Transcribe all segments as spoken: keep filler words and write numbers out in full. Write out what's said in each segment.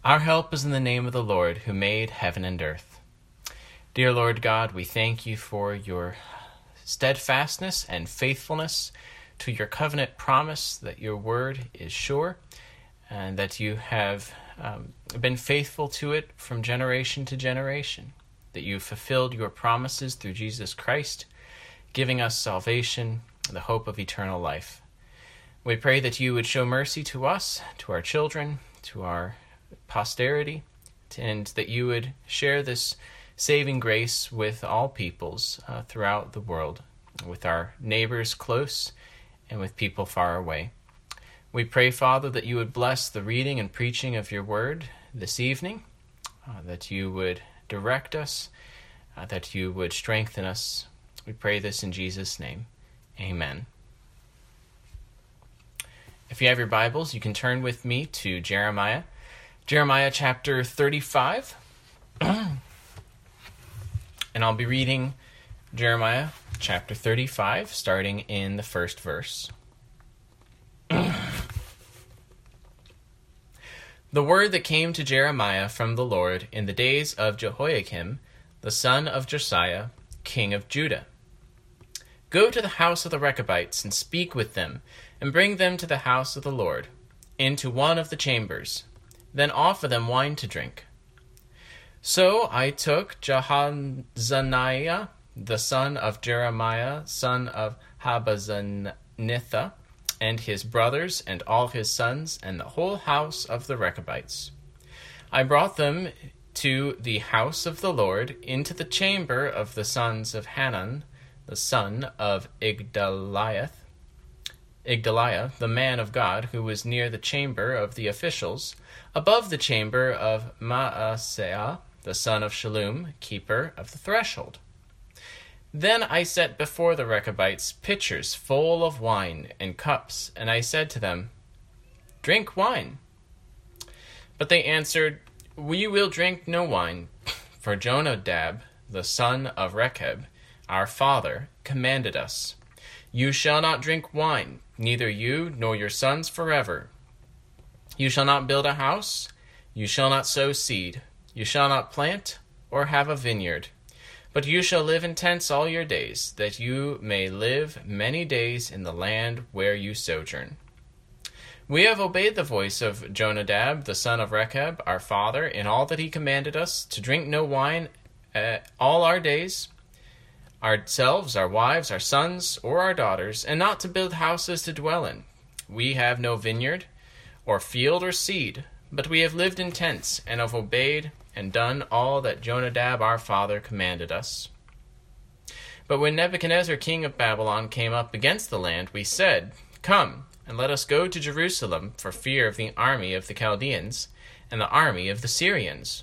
Our help is in the name of the Lord, who made heaven and earth. Dear Lord God, we thank you for your steadfastness and faithfulness to your covenant promise that your word is sure and that you have um, been faithful to it from generation to generation, that you fulfilled your promises through Jesus Christ, giving us salvation, the hope of eternal life. We pray that you would show mercy to us, to our children, to our posterity, and that you would share this saving grace with all peoples uh, throughout the world, with our neighbors close and with people far away. We pray, Father, that you would bless the reading and preaching of your word this evening, uh, that you would direct us, uh, that you would strengthen us. We pray this in Jesus' name. Amen. If you have your Bibles, you can turn with me to Jeremiah. Jeremiah chapter thirty-five. And I'll be reading Jeremiah chapter thirty-five, starting in the first verse. The word that came to Jeremiah from the Lord in the days of Jehoiakim, the son of Josiah, king of Judah. Go to the house of the Rechabites and speak with them, and bring them to the house of the Lord, into one of the chambers. Then offer them wine to drink. So I took Jahazaniah, the son of Jeremiah, son of Habazanitha, and his brothers and all his sons, and the whole house of the Rechabites. I brought them to the house of the Lord, into the chamber of the sons of Hanan, the son of Igdaliah, Igdaliah, the man of God, who was near the chamber of the officials, above the chamber of Maaseiah, the son of Shallum, keeper of the threshold. Then I set before the Rechabites pitchers full of wine and cups, and I said to them, Drink wine. But they answered, We will drink no wine, for Jonadab, the son of Rechab, our father, commanded us, You shall not drink wine, neither you nor your sons forever. You shall not build a house, you shall not sow seed, you shall not plant or have a vineyard, but you shall live in tents all your days, that you may live many days in the land where you sojourn. We have obeyed the voice of Jonadab, the son of Rechab, our father, in all that he commanded us, to drink no wine uh, all our days, ourselves, our wives, our sons, or our daughters, and not to build houses to dwell in. We have no vineyard, or field, or seed, but we have lived in tents, and have obeyed and done all that Jonadab our father commanded us. But when Nebuchadnezzar king of Babylon came up against the land, we said, Come, and let us go to Jerusalem, for fear of the army of the Chaldeans, and the army of the Syrians.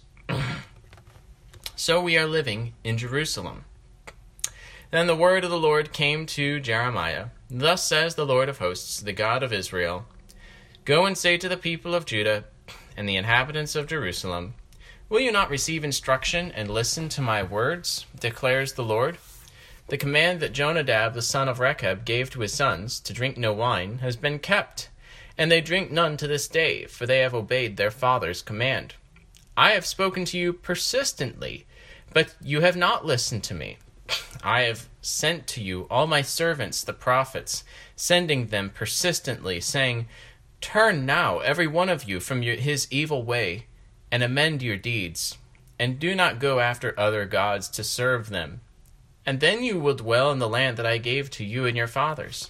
So we are living in Jerusalem. Then the word of the Lord came to Jeremiah. Thus says the Lord of hosts, the God of Israel, Go and say to the people of Judah and the inhabitants of Jerusalem, Will you not receive instruction and listen to my words, declares the Lord? The command that Jonadab the son of Rechab gave to his sons, to drink no wine, has been kept, and they drink none to this day, for they have obeyed their father's command. I have spoken to you persistently, but you have not listened to me. I have sent to you all my servants, the prophets, sending them persistently, saying, Turn now, every one of you, from your, his evil way, and amend your deeds, and do not go after other gods to serve them. And then you will dwell in the land that I gave to you and your fathers.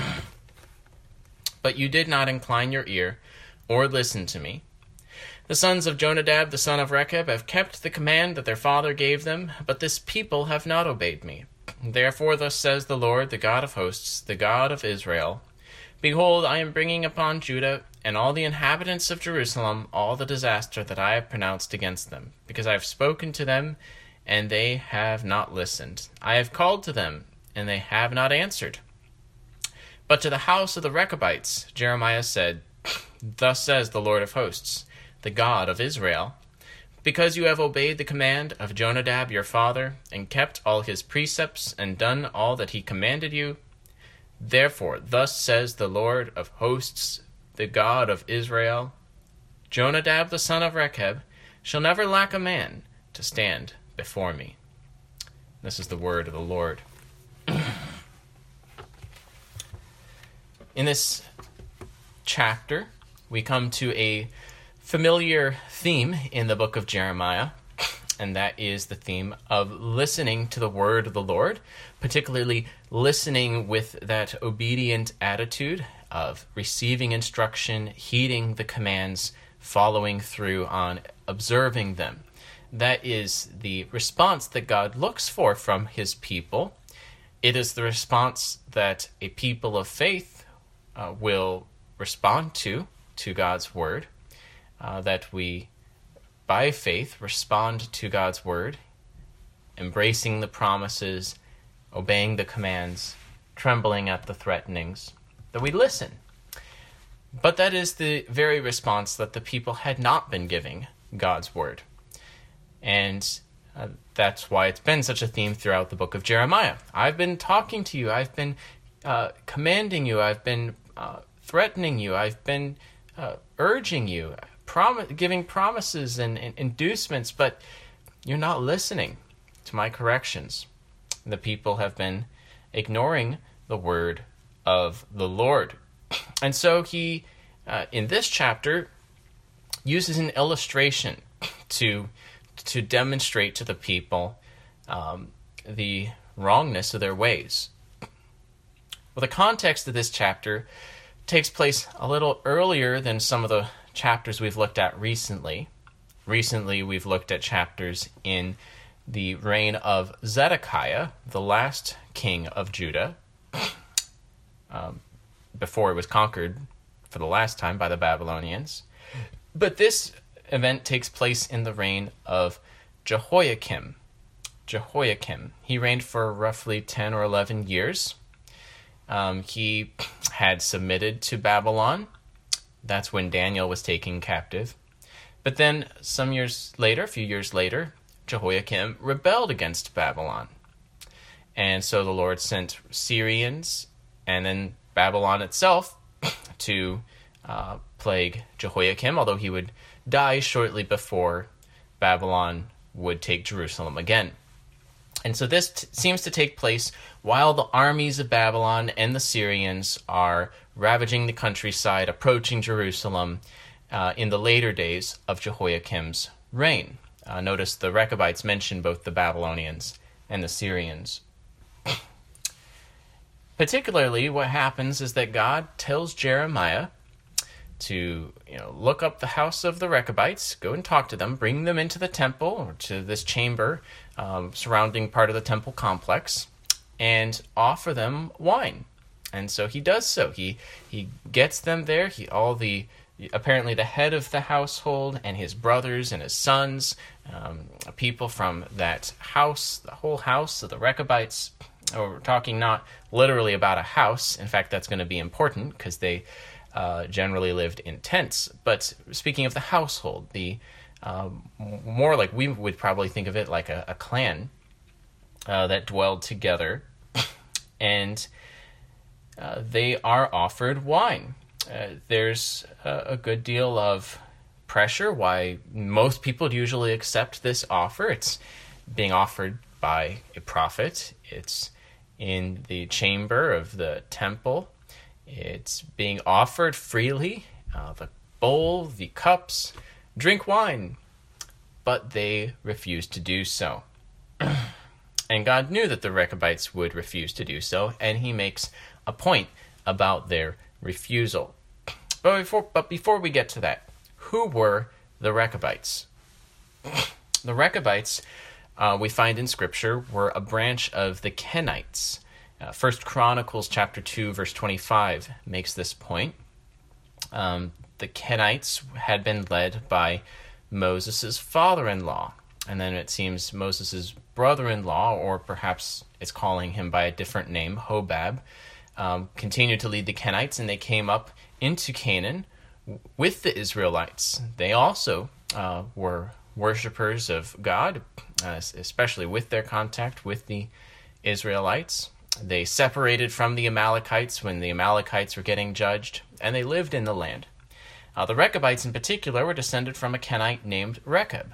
But you did not incline your ear, or listen to me. The sons of Jonadab the son of Rechab have kept the command that their father gave them, but this people have not obeyed me. Therefore thus says the Lord, the God of hosts, the God of Israel, Behold, I am bringing upon Judah and all the inhabitants of Jerusalem all the disaster that I have pronounced against them, because I have spoken to them, and they have not listened. I have called to them, and they have not answered. But to the house of the Rechabites Jeremiah said, Thus says the Lord of hosts, the God of Israel, Because you have obeyed the command of Jonadab your father, and kept all his precepts, and done all that he commanded you, therefore thus says the Lord of hosts, the God of Israel, Jonadab the son of Rechab shall never lack a man to stand before me. This is the word of the Lord. In this chapter, we come to a familiar theme in the book of Jeremiah, and that is the theme of listening to the word of the Lord, particularly listening with that obedient attitude of receiving instruction, heeding the commands, following through on observing them. That is the response that God looks for from his people. It is the response that a people of faith uh, will respond to, to God's word, uh, that we, by faith, respond to God's word, embracing the promises, obeying the commands, trembling at the threatenings, that we listen. But that is the very response that the people had not been giving God's word. And uh, that's why it's been such a theme throughout the book of Jeremiah. I've been talking to you. I've been uh, commanding you. I've been uh, threatening you. I've been uh, urging you, prom- giving promises and, and inducements, but you're not listening to my corrections. The people have been ignoring the word of the Lord. And so he, uh, in this chapter, uses an illustration to to demonstrate to the people um, the wrongness of their ways. Well, the context of this chapter takes place a little earlier than some of the chapters we've looked at recently. Recently, we've looked at chapters in the reign of Zedekiah, the last king of Judah, um, before it was conquered for the last time by the Babylonians. But this event takes place in the reign of Jehoiakim. Jehoiakim. He reigned for roughly ten or eleven years. Um, he had submitted to Babylon. That's when Daniel was taken captive. But then some years later, a few years later, Jehoiakim rebelled against Babylon. And so the Lord sent Syrians and then Babylon itself to uh, plague Jehoiakim, although he would die shortly before Babylon would take Jerusalem again. And so this t- seems to take place while the armies of Babylon and the Syrians are ravaging the countryside, approaching Jerusalem uh, in the later days of Jehoiakim's reign. Uh, notice the Rechabites mention both the Babylonians and the Syrians. Particularly, what happens is that God tells Jeremiah to, you know, look up the house of the Rechabites, go and talk to them, bring them into the temple or to this chamber um, surrounding part of the temple complex, and offer them wine. And so he does so. He he gets them there. He all the apparently the head of the household and his brothers and his sons, um, people from that house, the whole house of the Rechabites. Or we're talking not literally about a house. In fact, that's going to be important because they uh, generally lived in tents. But speaking of the household, the uh, more like we would probably think of it like a, a clan uh, that dwelled together, and uh, they are offered wine. Uh, there's a, a good deal of pressure why most people usually accept this offer. It's being offered by a prophet. It's in the chamber of the temple. It's being offered freely. Uh, the bowl, the cups, drink wine. But they refused to do so. And God knew that the Rechabites would refuse to do so, and he makes a point about their refusal. But before, but before we get to that, who were the Rechabites? The Rechabites, Uh, we find in Scripture, were a branch of the Kenites. Uh, First Chronicles chapter two, verse twenty-five makes this point. Um, the Kenites had been led by Moses' father-in-law. And then it seems Moses' brother-in-law, or perhaps it's calling him by a different name, Hobab, um, continued to lead the Kenites, and they came up into Canaan with the Israelites. They also uh, were worshippers of God, uh, especially with their contact with the Israelites. They separated from the Amalekites when the Amalekites were getting judged, and they lived in the land. Uh, the Rechabites in particular were descended from a Kenite named Rechab.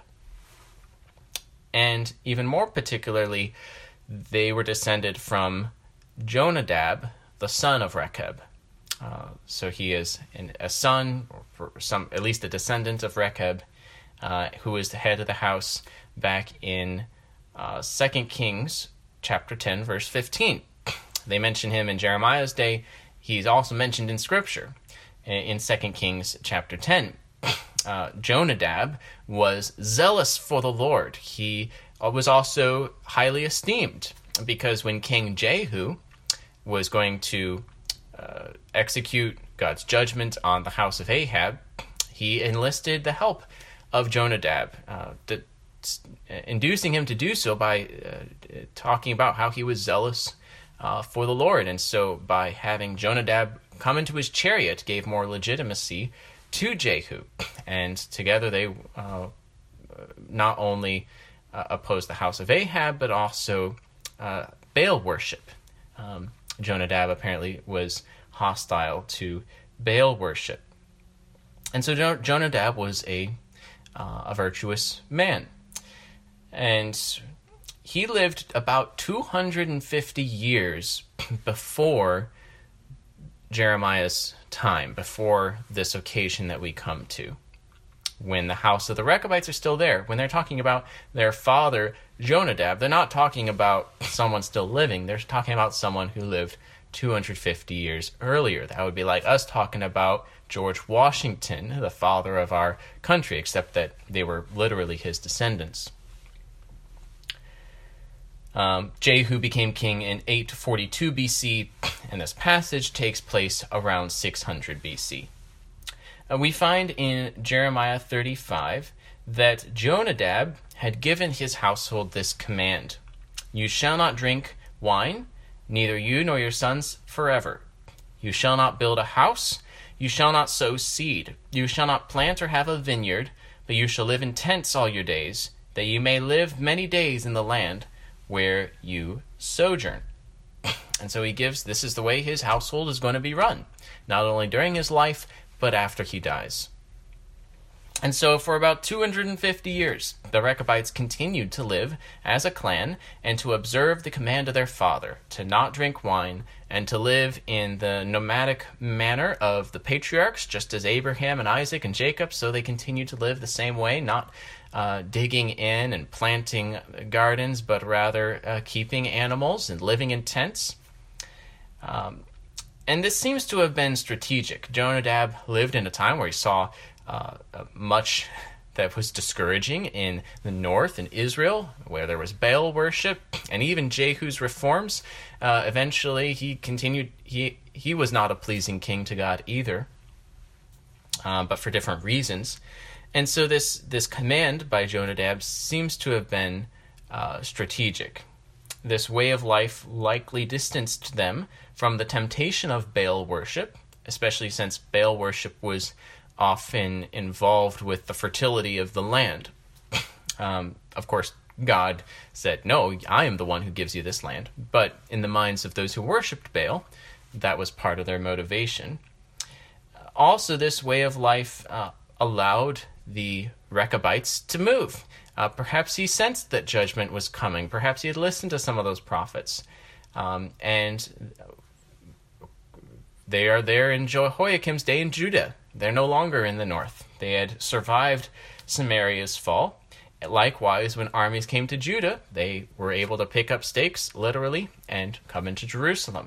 And even more particularly, they were descended from Jonadab, the son of Rechab. Uh, so he is an, a son, or some at least a descendant of Rechab, uh, who is the head of the house back in uh, Second Kings chapter ten, verse fifteen. They mention him in Jeremiah's day. He's also mentioned in Scripture in Second Kings chapter ten. Uh, Jonadab was zealous for the Lord. He was also highly esteemed, because when King Jehu was going to uh, execute God's judgment on the house of Ahab, he enlisted the help of Jonadab, uh, to, inducing him to do so by uh, talking about how he was zealous uh, for the Lord. And so by having Jonadab come into his chariot gave more legitimacy to Jehu. And together they uh, not only uh, opposed the house of Ahab, but also uh, Baal worship. Um, Jonadab apparently was hostile to Baal worship. And so jo- Jonadab was a, uh, a virtuous man. And he lived about two hundred fifty years before Jeremiah's time, before this occasion that we come to, when the house of the Rechabites are still there. When they're talking about their father, Jonadab, they're not talking about someone still living. They're talking about someone who lived two hundred fifty years earlier. That would be like us talking about George Washington, the father of our country, except that they were literally his descendants. Um, Jehu became king in eight forty-two B C, and this passage takes place around six hundred B C. Uh, we find in Jeremiah thirty-five that Jonadab had given his household this command: "You shall not drink wine, neither you nor your sons forever. You shall not build a house, you shall not sow seed, you shall not plant or have a vineyard, but you shall live in tents all your days, that you may live many days in the land where you sojourn." And so he gives, this is the way his household is going to be run, not only during his life, but after he dies. And so for about two hundred fifty years, the Rechabites continued to live as a clan and to observe the command of their father, to not drink wine, and to live in the nomadic manner of the patriarchs, just as Abraham and Isaac and Jacob. So they continued to live the same way, not uh, digging in and planting gardens, but rather uh, keeping animals and living in tents. Um, and this seems to have been strategic. Jonadab lived in a time where he saw Uh, uh, much that was discouraging in the north, in Israel, where there was Baal worship, and even Jehu's reforms. Uh, eventually, he continued. He he was not a pleasing king to God either, uh, but for different reasons. And so this this command by Jonadab seems to have been uh, strategic. This way of life likely distanced them from the temptation of Baal worship, especially since Baal worship was often involved with the fertility of the land. Um, of course, God said, "No, I am the one who gives you this land." But in the minds of those who worshipped Baal, that was part of their motivation. Also, this way of life uh, allowed the Rechabites to move. Uh, perhaps he sensed that judgment was coming. Perhaps he had listened to some of those prophets. Um, and they are there in Jehoiakim's day in Judah. They're no longer in the north. They had survived Samaria's fall. Likewise, when armies came to Judah, they were able to pick up stakes, literally, and come into Jerusalem.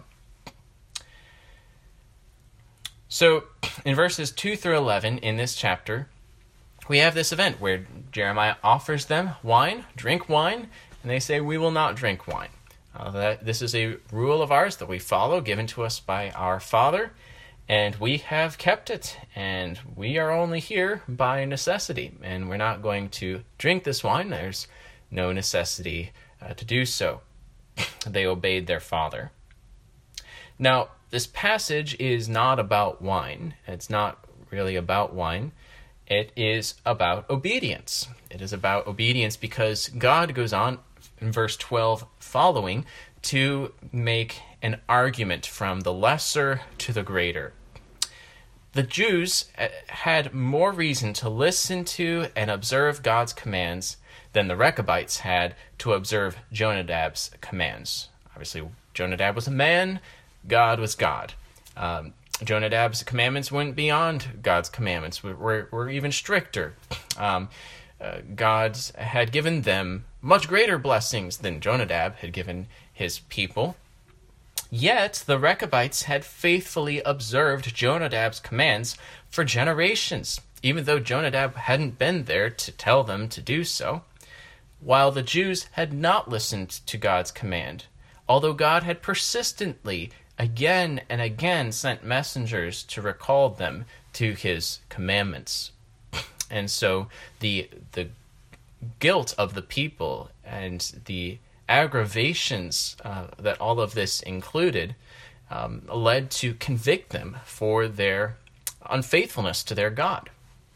So, in verses two through eleven in this chapter, we have this event where Jeremiah offers them wine, drink wine, and they say, "We will not drink wine." Uh, that, this is a rule of ours that we follow, given to us by our Father, and we have kept it, and we are only here by necessity, and we're not going to drink this wine. There's no necessity uh, to do so. They obeyed their father. Now, this passage is not about wine. It's not really about wine. It is about obedience. It is about obedience because God goes on in verse twelve following to make an argument from the lesser to the greater. The Jews had more reason to listen to and observe God's commands than the Rechabites had to observe Jonadab's commands. Obviously, Jonadab was a man, God was God. Um, Jonadab's commandments went beyond God's commandments, were, were even stricter. Um, uh, God had given them much greater blessings than Jonadab had given his people. Yet the Rechabites had faithfully observed Jonadab's commands for generations, even though Jonadab hadn't been there to tell them to do so, while the Jews had not listened to God's command, although God had persistently, again and again, sent messengers to recall them to his commandments. And so the the guilt of the people and the aggravations uh, that all of this included um, led to convict them for their unfaithfulness to their God.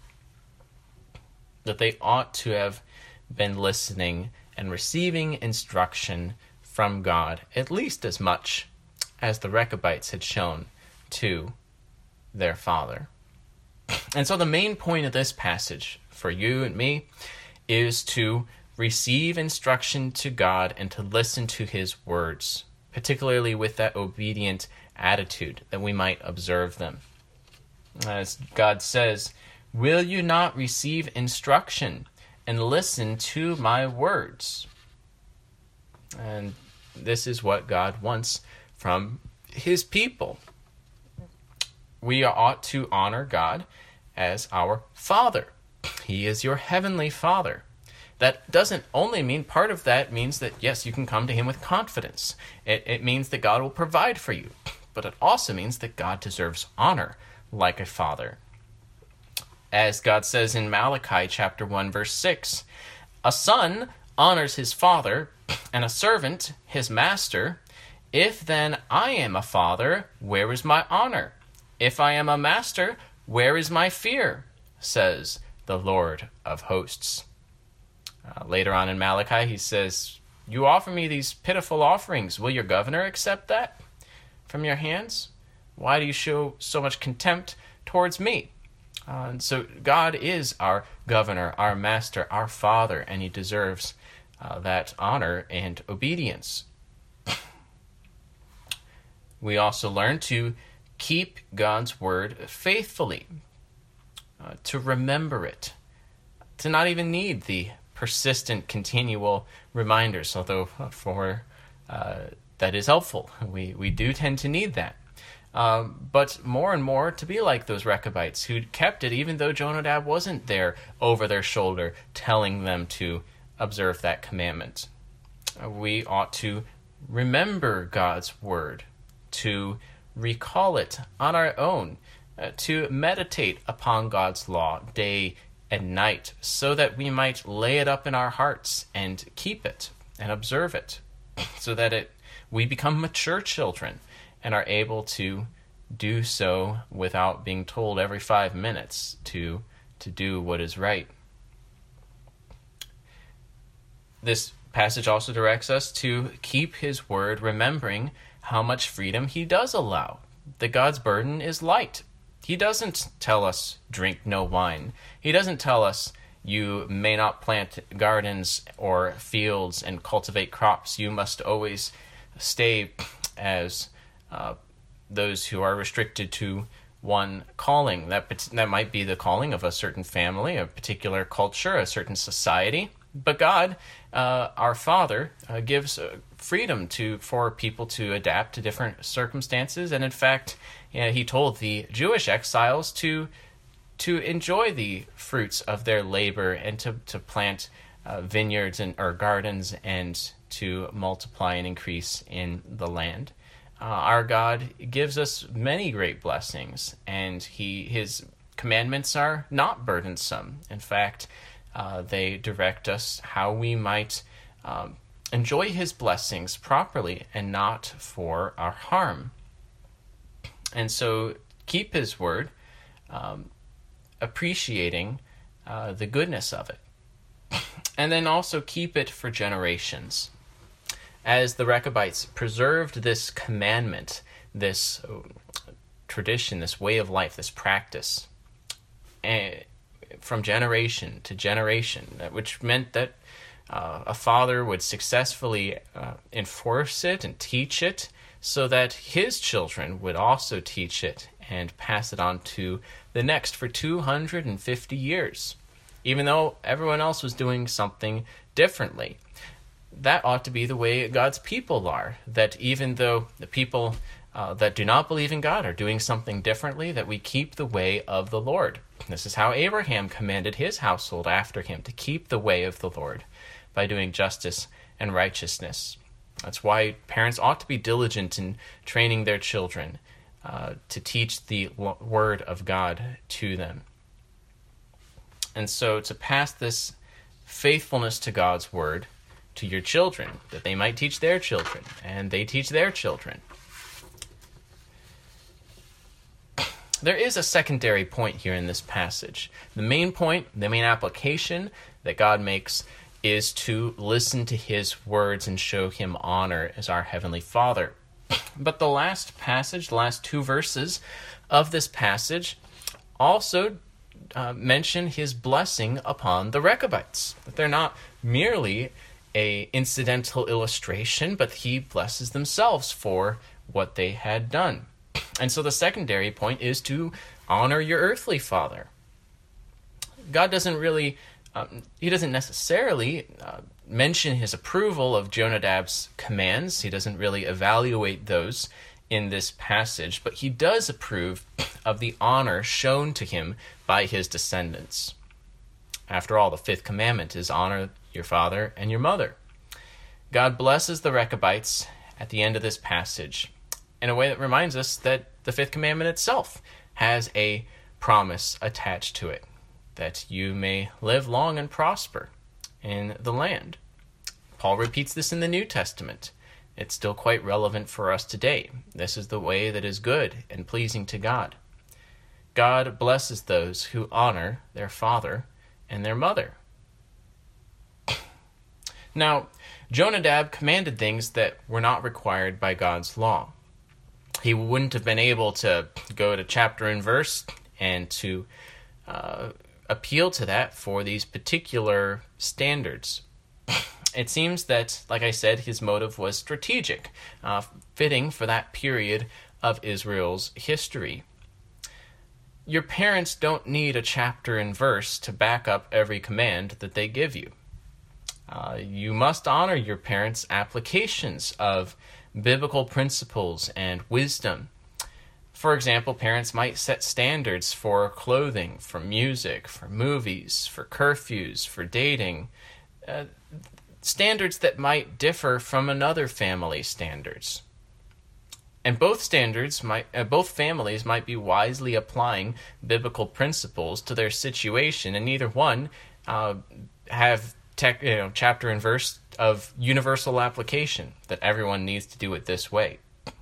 That they ought to have been listening and receiving instruction from God at least as much as the Rechabites had shown to their father. And so the main point of this passage for you and me is to receive instruction to God and to listen to his words, particularly with that obedient attitude that we might observe them. As God says, "Will you not receive instruction and listen to my words?" And this is what God wants from his people. We ought to honor God as our Father. He is your heavenly Father. That doesn't only mean, part of that means that, yes, you can come to him with confidence. It, it means that God will provide for you. But it also means that God deserves honor like a father. As God says in Malachi chapter one, verse six, "A son honors his father, and a servant his master. If then I am a father, where is my honor? If I am a master, where is my fear? Says the Lord of hosts." Uh, later on in Malachi, he says, "You offer me these pitiful offerings. Will your governor accept that from your hands? Why do you show so much contempt towards me?" Uh, and so God is our governor, our master, our father, and he deserves uh, that honor and obedience. We also learn to keep God's word faithfully, uh, to remember it, to not even need the persistent, continual reminders, although for uh, that is helpful. We we do tend to need that. Um, but more and more to be like those Rechabites who kept it even though Jonadab wasn't there over their shoulder telling them to observe that commandment. Uh, we ought to remember God's word, to recall it on our own, uh, to meditate upon God's law day and night, so that we might lay it up in our hearts and keep it and observe it, so that it we become mature children and are able to do so without being told every five minutes to to do what is right. This passage also directs us to keep his word, remembering how much freedom he does allow, that God's burden is light. He doesn't tell us, drink no wine. He doesn't tell us, you may not plant gardens or fields and cultivate crops. You must always stay as uh, those who are restricted to one calling. That, that might be the calling of a certain family, a particular culture, a certain society. But God, uh, our Father, uh, gives uh, freedom to for people to adapt to different circumstances. And in fact, you know, he told the Jewish exiles to to enjoy the fruits of their labor and to, to plant uh, vineyards and or gardens and to multiply and increase in the land. Uh, our God gives us many great blessings, and he his commandments are not burdensome. In fact, uh, they direct us how we might um, enjoy his blessings properly and not for our harm. And so keep his word, um, appreciating uh, the goodness of it. And then also keep it for generations. As the Rechabites preserved this commandment, this tradition, this way of life, this practice, and from generation to generation, which meant that uh, a father would successfully uh, enforce it and teach it so that his children would also teach it and pass it on to the next for two hundred fifty years, even though everyone else was doing something differently. That ought to be the way God's people are, that even though the people uh, that do not believe in God are doing something differently, that we keep the way of the Lord. This is how Abraham commanded his household after him, to keep the way of the Lord by doing justice and righteousness. That's why parents ought to be diligent in training their children uh, to teach the word of God to them. And so to pass this faithfulness to God's word to your children, that they might teach their children, and they teach their children. There is a secondary point here in this passage. The main point, the main application that God makes is to listen to his words and show him honor as our Heavenly Father. But the last passage, the last two verses of this passage also uh, mention his blessing upon the Rechabites. That they're not merely a incidental illustration, but he blesses themselves for what they had done. And so the secondary point is to honor your earthly father. God doesn't really, um, he doesn't necessarily uh, mention his approval of Jonadab's commands. He doesn't really evaluate those in this passage, but he does approve of the honor shown to him by his descendants. After all, the fifth commandment is honor your father and your mother. God blesses the Rechabites at the end of this passage in a way that reminds us that the fifth commandment itself has a promise attached to it, that you may live long and prosper in the land. Paul repeats this in the New Testament. It's still quite relevant for us today. This is the way that is good and pleasing to God. God blesses those who honor their father and their mother. Now, Jonadab commanded things that were not required by God's law. He wouldn't have been able to go to chapter and verse and to uh, appeal to that for these particular standards. It seems that, like I said, his motive was strategic, uh, fitting for that period of Israel's history. Your parents don't need a chapter and verse to back up every command that they give you. Uh, you must honor your parents' applications of biblical principles and wisdom. For example, parents might set standards for clothing, for music, for movies, for curfews, for dating, uh, standards that might differ from another family's standards. And both standards might, uh, both families might be wisely applying biblical principles to their situation, and neither one uh, have tech, you know, chapter and verse of universal application, that everyone needs to do it this way.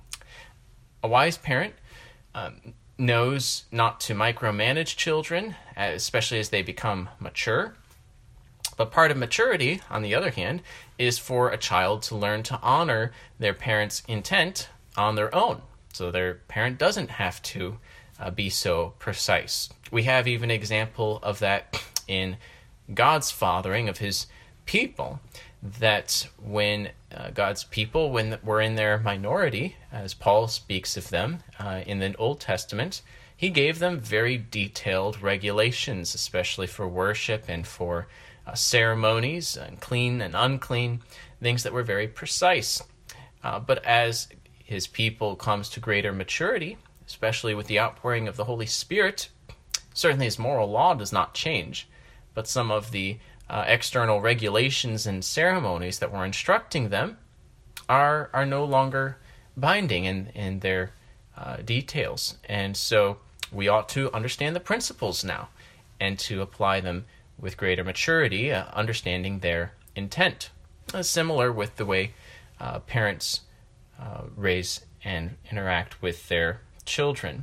A wise parent um, knows not to micromanage children, especially as they become mature. But part of maturity, on the other hand, is for a child to learn to honor their parents' intent on their own, so their parent doesn't have to uh, be so precise. We have even an example of that in God's fathering of his people, that when uh, God's people, when were in their minority, as Paul speaks of them uh, in the Old Testament, he gave them very detailed regulations, especially for worship and for uh, ceremonies, and clean and unclean, things that were very precise. Uh, but as his people comes to greater maturity, especially with the outpouring of the Holy Spirit, certainly his moral law does not change, but some of the uh, external regulations and ceremonies that were instructing them are are no longer binding in, in their uh, details. And so we ought to understand the principles now and to apply them with greater maturity, uh, understanding their intent. Uh, similar with the way uh, parents uh, raise and interact with their children.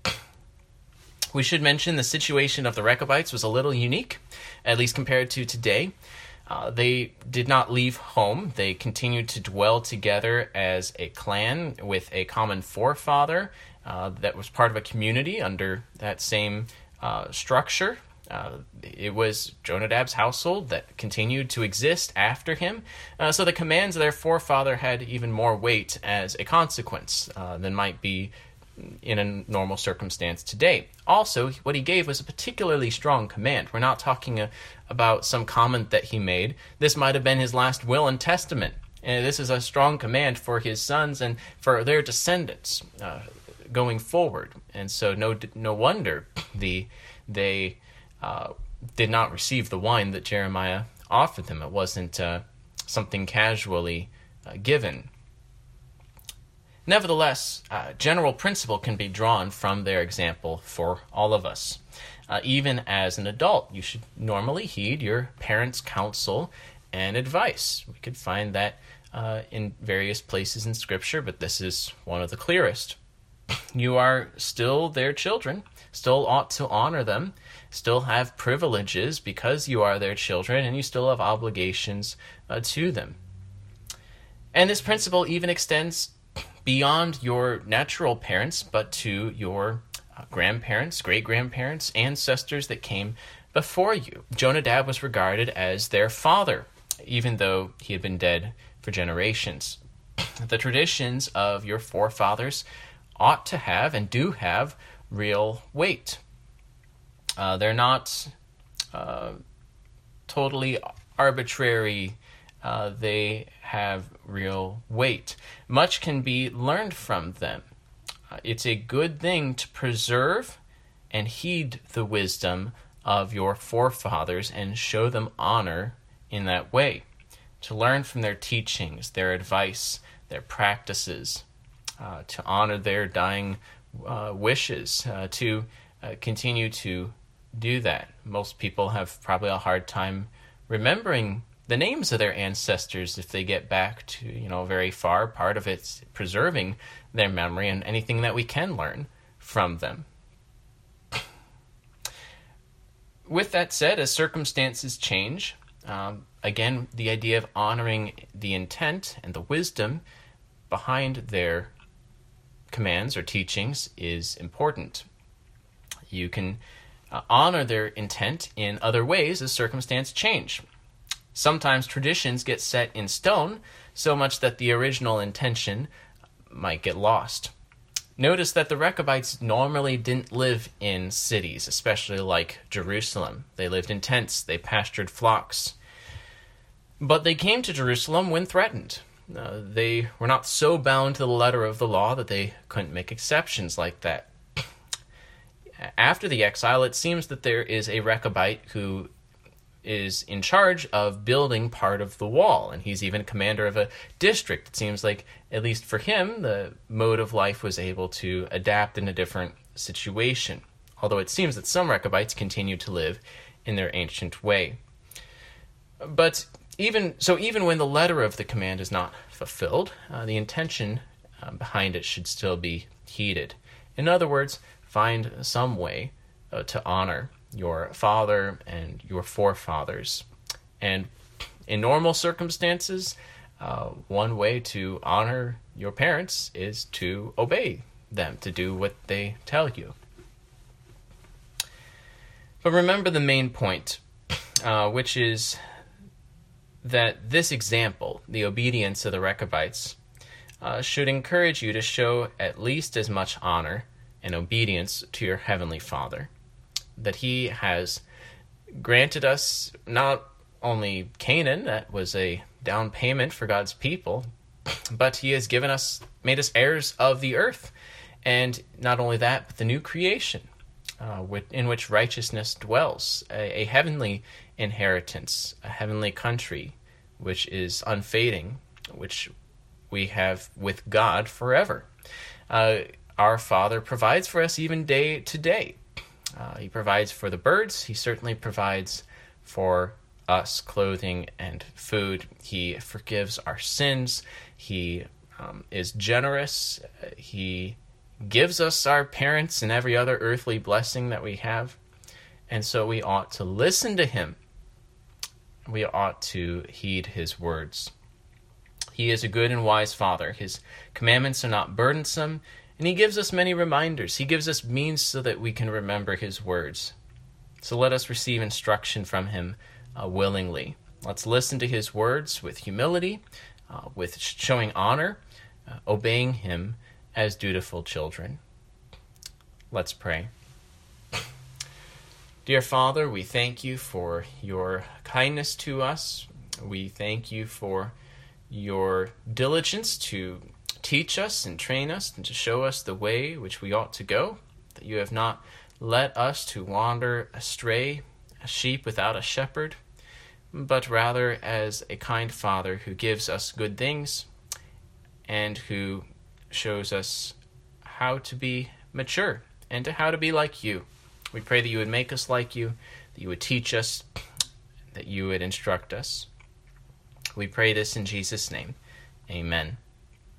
We should mention the situation of the Rechabites was a little unique, at least compared to today. Uh, they did not leave home. They continued to dwell together as a clan with a common forefather uh, that was part of a community under that same uh, structure. Uh, it was Jonadab's household that continued to exist after him, uh, so the commands of their forefather had even more weight as a consequence uh, than might be in a normal circumstance today. Also, what he gave was a particularly strong command. We're not talking uh, about some comment that he made. This might have been his last will and testament, and this is a strong command for his sons and for their descendants uh, going forward. And so no no wonder the they Uh, did not receive the wine that Jeremiah offered them. It wasn't uh, something casually uh, given. Nevertheless, uh, general principle can be drawn from their example for all of us. Uh, even as an adult, you should normally heed your parents' counsel and advice. We could find that uh, in various places in Scripture, but this is one of the clearest. You are still their children, still ought to honor them, still have privileges because you are their children, and you still have obligations uh, to them. And this principle even extends beyond your natural parents, but to your uh, grandparents, great-grandparents, ancestors that came before you. Jonadab was regarded as their father, even though he had been dead for generations. The traditions of your forefathers ought to have and do have real weight. Uh, they're not uh, totally arbitrary. Uh, they have real weight. Much can be learned from them. Uh, it's a good thing to preserve and heed the wisdom of your forefathers and show them honor in that way. To learn from their teachings, their advice, their practices, uh, to honor their dying uh, wishes, uh, to uh, continue to do that. Most people have probably a hard time remembering the names of their ancestors if they get back to, you know, very far. Part of it's preserving their memory and anything that we can learn from them. With that said, as circumstances change, um, again, the idea of honoring the intent and the wisdom behind their commands or teachings is important. You can uh, honor their intent in other ways as circumstances change. Sometimes traditions get set in stone so much that the original intention might get lost. Notice that the Rechabites normally didn't live in cities, especially like Jerusalem. They lived in tents, they pastured flocks. But they came to Jerusalem when threatened. Uh, they were not so bound to the letter of the law that they couldn't make exceptions like that. After the exile, it seems that there is a Rechabite who is in charge of building part of the wall, and he's even commander of a district. It seems like, at least for him, the mode of life was able to adapt in a different situation, although it seems that some Rechabites continue to live in their ancient way. But even so, even when the letter of the command is not fulfilled, uh, the intention uh, behind it should still be heeded. In other words, find some way uh, to honor your father and your forefathers. And in normal circumstances, uh, one way to honor your parents is to obey them, to do what they tell you. But remember the main point, uh, which is that this example, the obedience of the Rechabites, uh, should encourage you to show at least as much honor and obedience to your Heavenly Father, that He has granted us not only Canaan, that was a down payment for God's people, but He has given us, made us heirs of the earth, and not only that, but the new creation, uh, in which righteousness dwells, a, a heavenly inheritance, a heavenly country, which is unfading, which we have with God forever. Uh, our Father provides for us even day to day. Uh, he provides for the birds. He certainly provides for us clothing and food. He forgives our sins. He um, is generous. He gives us our parents and every other earthly blessing that we have. And so we ought to listen to Him. We ought to heed His words. He is a good and wise Father. His commandments are not burdensome, And he gives us many reminders. He gives us means so that we can remember his words. So let us receive instruction from him uh, willingly. Let's listen to his words with humility, uh, with showing honor, uh, obeying him as dutiful children. Let's pray. Dear Father, we thank you for your kindness to us. We thank you for your diligence to teach us and train us and to show us the way which we ought to go, that you have not let us to wander astray, a sheep without a shepherd, but rather as a kind Father who gives us good things and who shows us how to be mature and to how to be like you. We pray that you would make us like you, that you would teach us, that you would instruct us. We pray this in Jesus' name. Amen.